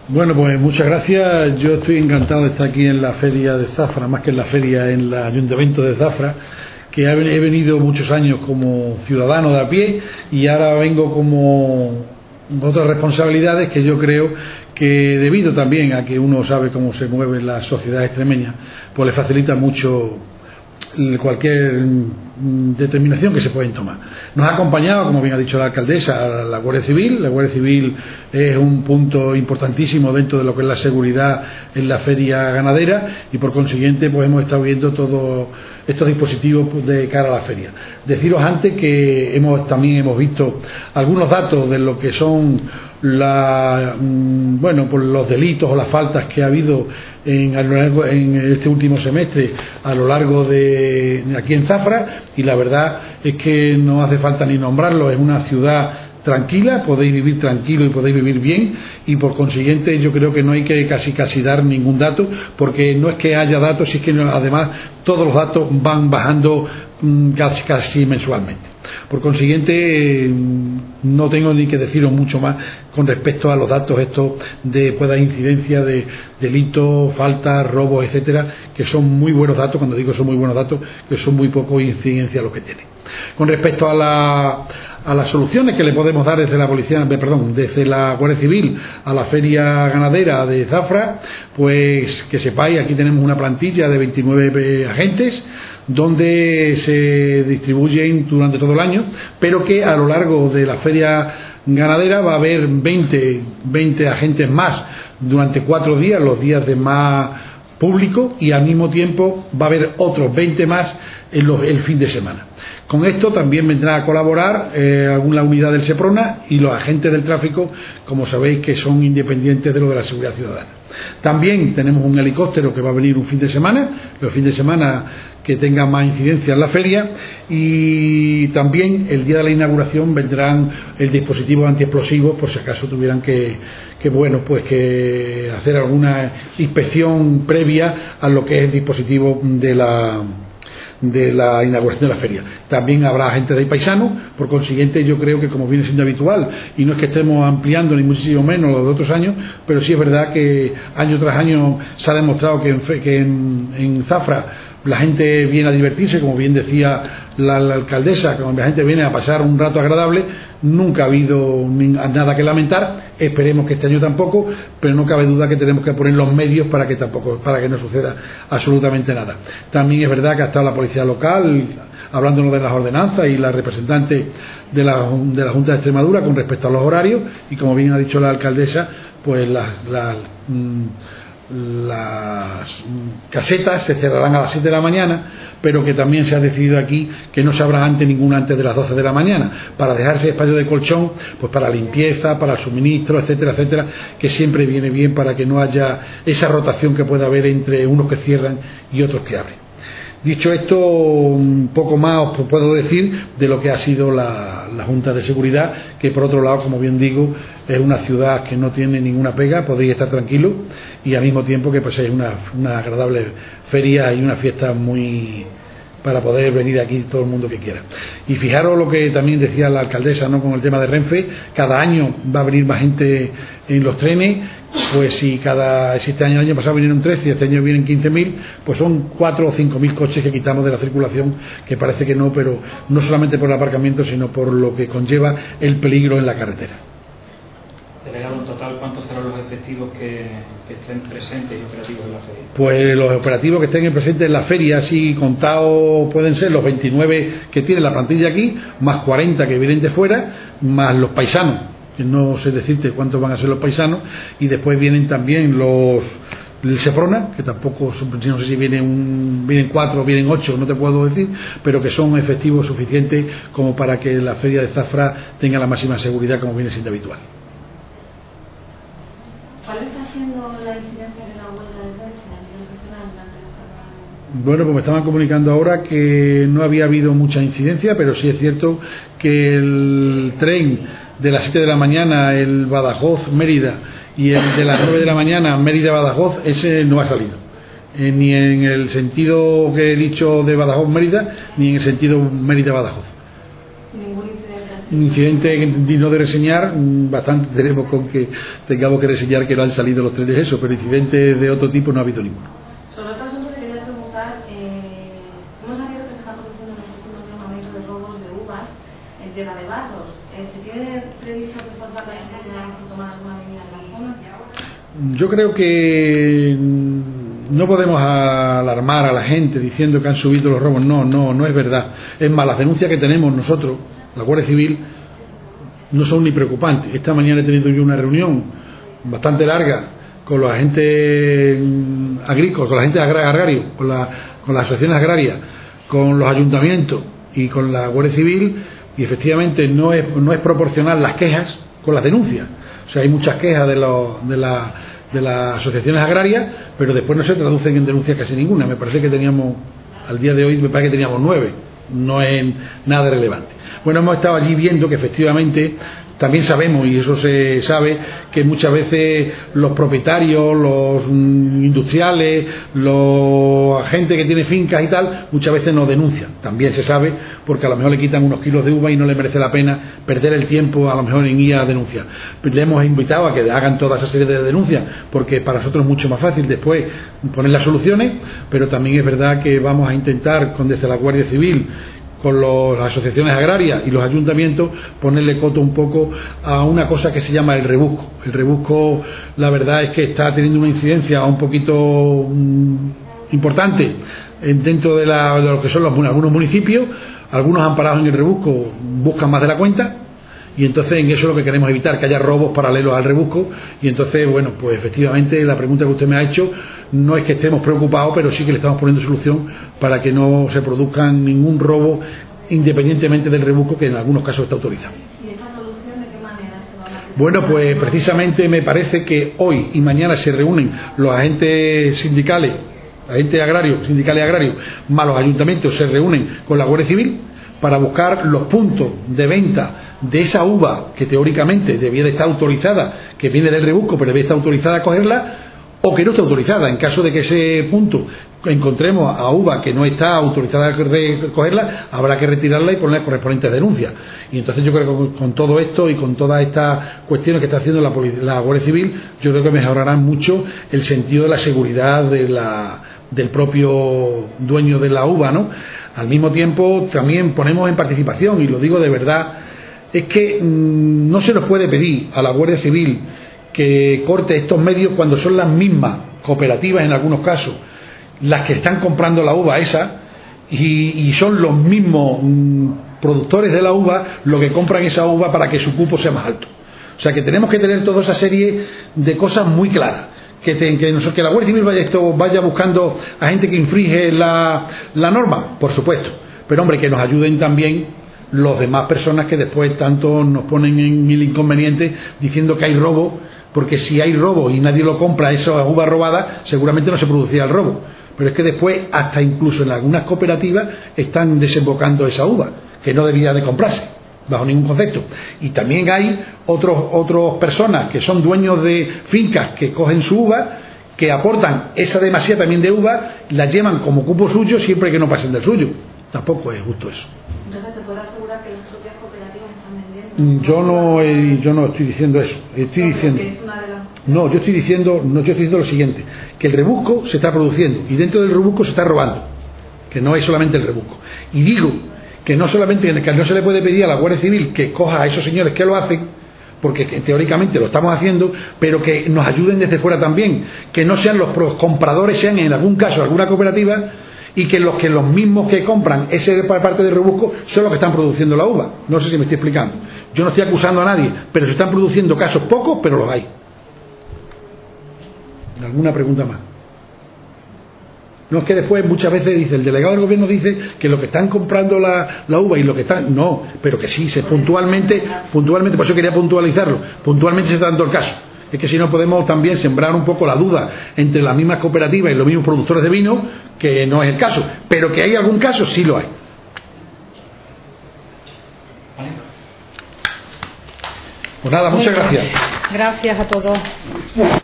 Bueno, pues muchas gracias. Yo estoy encantado de estar aquí en la feria de Zafra, más que en la feria, en el ayuntamiento de Zafra, que he venido muchos años como ciudadano de a pie y ahora vengo como otras responsabilidades que yo creo que, debido también a que uno sabe cómo se mueve la sociedad extremeña, pues le facilita mucho cualquier determinación que se pueden tomar. Nos ha acompañado, como bien ha dicho la alcaldesa, la Guardia Civil. La Guardia Civil es un punto importantísimo dentro de lo que es la seguridad en la feria ganadera y por consiguiente pues hemos estado viendo todos estos dispositivos de cara a la feria. Deciros antes que también hemos visto algunos datos de lo que son por los delitos o las faltas que ha habido en este último semestre a lo largo de aquí en Zafra, y la verdad es que no hace falta ni nombrarlo. Es una ciudad tranquila, podéis vivir tranquilo y podéis vivir bien, y por consiguiente yo creo que no hay que casi dar ningún dato, porque no es que haya datos, es que además todos los datos van bajando casi mensualmente. Por consiguiente no tengo ni que deciros mucho más con respecto a los datos estos de incidencia de delitos, faltas, robos, etcétera, que son muy buenos datos. Cuando digo son muy buenos datos, que son muy poco incidencia los que tienen. Con respecto a las soluciones que le podemos dar desde desde la Guardia Civil a la feria ganadera de Zafra, pues que sepáis, aquí tenemos una plantilla de 29 agentes donde se distribuyen durante todo el año, pero que a lo largo de la feria ganadera va a haber 20 agentes más durante 4 días, los días de más público, y al mismo tiempo va a haber otros 20 más el fin de semana. Con esto también vendrá a colaborar alguna unidad del Seprona y los agentes del tráfico, como sabéis, que son independientes de lo de la seguridad ciudadana. También tenemos un helicóptero que va a venir un fin de semana, los fines de semana que tenga más incidencia en la feria, y también el día de la inauguración vendrán el dispositivo antiexplosivos por si acaso tuvieran que hacer alguna inspección previa a lo que es el dispositivo de la inauguración de la feria. También habrá gente de paisanos. Por consiguiente yo creo que, como viene siendo habitual, y no es que estemos ampliando ni muchísimo menos lo de otros años, pero sí es verdad que año tras año se ha demostrado que en Zafra la gente viene a divertirse, como bien decía la alcaldesa, que la gente viene a pasar un rato agradable. Nunca ha habido nada que lamentar, esperemos que este año tampoco, pero no cabe duda que tenemos que poner los medios para que no suceda absolutamente nada. También es verdad que ha estado la policía local hablándonos de las ordenanzas y la representante de la Junta de Extremadura con respecto a los horarios, y como bien ha dicho la alcaldesa, pues las casetas se cerrarán a las 7 de la mañana, pero que también se ha decidido aquí que no se abra ninguna antes de las 12 de la mañana, para dejarse espacio de colchón, pues para limpieza, para el suministro, etcétera, etcétera, que siempre viene bien para que no haya esa rotación que pueda haber entre unos que cierran y otros que abren. Dicho esto, un poco más os puedo decir de lo que ha sido la Junta de Seguridad, que por otro lado, como bien digo, es una ciudad que no tiene ninguna pega, podéis estar tranquilos, y al mismo tiempo que paséis una agradable feria y una fiesta para poder venir aquí todo el mundo que quiera. Y fijaros lo que también decía la alcaldesa, ¿no?, con el tema de Renfe. Cada año va a venir más gente en los trenes. Pues si este año, el año pasado vinieron 13 y este año vienen 15.000, pues son 4 o 5.000 coches que quitamos de la circulación, que parece que no, pero no solamente por el aparcamiento, sino por lo que conlleva el peligro en la carretera. Delegado, en total, ¿cuántos serán los efectivos que estén presentes y operativos en la feria? Pues los operativos que estén presentes en la feria, así contados, pueden ser los 29 que tiene la plantilla aquí, más 40 que vienen de fuera, más los paisanos, que no sé decirte cuántos van a ser los paisanos, y después vienen también el Seprona, que tampoco, no sé si vienen 4 o vienen 8, no te puedo decir, pero que son efectivos suficientes como para que la feria de Zafra tenga la máxima seguridad, como viene siendo habitual. ¿Cuál está siendo la incidencia de la huelga de Renfe a nivel regional durante la jornada? Bueno, pues me estaban comunicando ahora que no había habido mucha incidencia, pero sí es cierto que el tren de las 7 de la mañana, el Badajoz-Mérida, y el de las 9 de la mañana, Mérida-Badajoz, ese no ha salido. Ni en el sentido que he dicho de Badajoz-Mérida, ni en el sentido Mérida-Badajoz. ¿Y ningún incidente así Un incidente digno de reseñar, bastante tenemos con que tengamos que reseñar que no han salido los trenes eso, pero incidentes de otro tipo no ha habido ninguno. Sobre otro asunto que quería preguntar, hemos sabido que se está produciendo en los últimos días un aumento de robos de uvas en Tierra de Barros. ¿Se tiene previsto reforzar la seguridad o tomar alguna medida en la zona? Yo creo que no podemos alarmar a la gente diciendo que han subido los robos. No es verdad. Es más, las denuncias que tenemos nosotros, la Guardia Civil, no son ni preocupantes. Esta mañana he tenido yo una reunión bastante larga con los agentes agrícolas, con la gente agraria, con las asociaciones agrarias, con los ayuntamientos y con la Guardia Civil, y efectivamente no es proporcional las quejas con las denuncias. O sea, hay muchas quejas de las asociaciones agrarias, pero después no se traducen en denuncias casi ninguna. Me parece que teníamos, al día de hoy, me parece que teníamos 9. No es nada relevante. Bueno, hemos estado allí viendo que efectivamente también sabemos, y eso se sabe, que muchas veces los propietarios, los industriales, los agentes que tienen fincas y tal, muchas veces no denuncian. También se sabe, porque a lo mejor le quitan unos kilos de uva y no le merece la pena perder el tiempo a lo mejor en ir a denunciar. Pues le hemos invitado a que hagan toda esa serie de denuncias, porque para nosotros es mucho más fácil después poner las soluciones, pero también es verdad que vamos a intentar, desde la Guardia Civil, con las asociaciones agrarias y los ayuntamientos, ponerle coto un poco a una cosa que se llama el rebusco. El rebusco, la verdad es que está teniendo una incidencia un poquito importante dentro de lo que son algunos municipios. Algunos han parado en el rebusco, buscan más de la cuenta, y entonces en eso es lo que queremos evitar, que haya robos paralelos al rebusco. Y entonces, bueno, pues efectivamente la pregunta que usted me ha hecho no es que estemos preocupados, pero sí que le estamos poniendo solución para que no se produzca ningún robo independientemente del rebusco, que en algunos casos está autorizado. ¿Y esa solución de qué manera se va a hacer? Bueno, pues precisamente me parece que hoy y mañana se reúnen los agentes sindicales, agentes agrarios, sindicales agrarios, más los ayuntamientos se reúnen con la Guardia Civil para buscar los puntos de venta de esa uva que teóricamente debía de estar autorizada, que viene del rebusco, pero debe estar autorizada a cogerla, o que no está autorizada. En caso de que ese punto encontremos a uva que no está autorizada a cogerla, habrá que retirarla y poner correspondientes denuncias. Y entonces yo creo que con todo esto y con todas estas cuestiones que está haciendo la Guardia Civil, yo creo que mejorarán mucho el sentido de la seguridad del propio dueño de la uva, ¿no? Al mismo tiempo también ponemos en participación, y lo digo de verdad, es que no se nos puede pedir a la Guardia Civil que corte estos medios cuando son las mismas cooperativas en algunos casos las que están comprando la uva esa, y son los mismos productores de la uva los que compran esa uva para que su cupo sea más alto. O sea que tenemos que tener toda esa serie de cosas muy claras, que la Guardia Civil vaya buscando a gente que infringe la norma, por supuesto, pero hombre, que nos ayuden también los demás personas que después tanto nos ponen en mil inconvenientes diciendo que hay robo, porque si hay robo y nadie lo compra, esa uva robada, seguramente no se producía el robo. Pero es que después, hasta incluso en algunas cooperativas, están desembocando esa uva, que no debía de comprarse, bajo ningún concepto. Y también hay otras personas que son dueños de fincas que cogen su uva, que aportan esa demasía también de uva, la llevan como cupo suyo siempre que no pasen del suyo. Tampoco es justo eso. Entonces, ¿se puede asegurar que las propias cooperativas están vendiendo? Yo no estoy diciendo eso. Yo estoy diciendo lo siguiente, que el rebusco se está produciendo y dentro del rebusco se está robando, que no es solamente el rebusco. Y digo que no solamente que no se le puede pedir a la Guardia Civil que coja a esos señores que lo hacen, porque teóricamente lo estamos haciendo, pero que nos ayuden desde fuera también, que no sean los compradores, sean en algún caso alguna cooperativa, y que los mismos que compran esa parte del rebusco son los que están produciendo la uva. No sé si me estoy explicando. Yo no estoy acusando a nadie, pero se están produciendo casos pocos, pero los hay. ¿Alguna pregunta más? No, es que después muchas veces dice el delegado del gobierno dice que lo que están comprando la uva y lo que están, no, pero que sí, puntualmente, por eso quería puntualizarlo, puntualmente se está dando el caso. Es que si no podemos también sembrar un poco la duda entre las mismas cooperativas y los mismos productores de vino, que no es el caso, pero que hay algún caso, sí lo hay. Pues nada, muchas gracias. Gracias a todos.